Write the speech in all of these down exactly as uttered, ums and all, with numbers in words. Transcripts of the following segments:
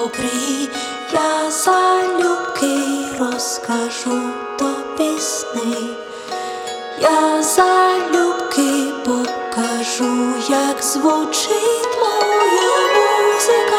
добрі, я залюбки розкажу тобі сни, я залюбки покажу, як звучить моя музика.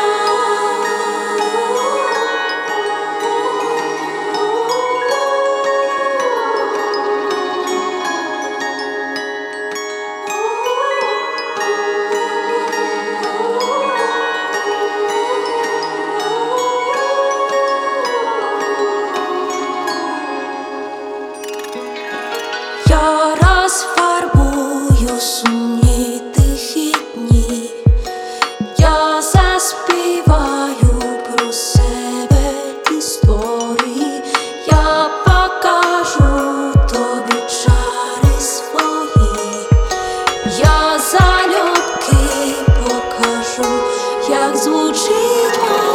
Я розфарбую сумні тихі дні, я заспіваю про себе історії, я покажу тобі чари свої, я залюбки покажу, як звучить моя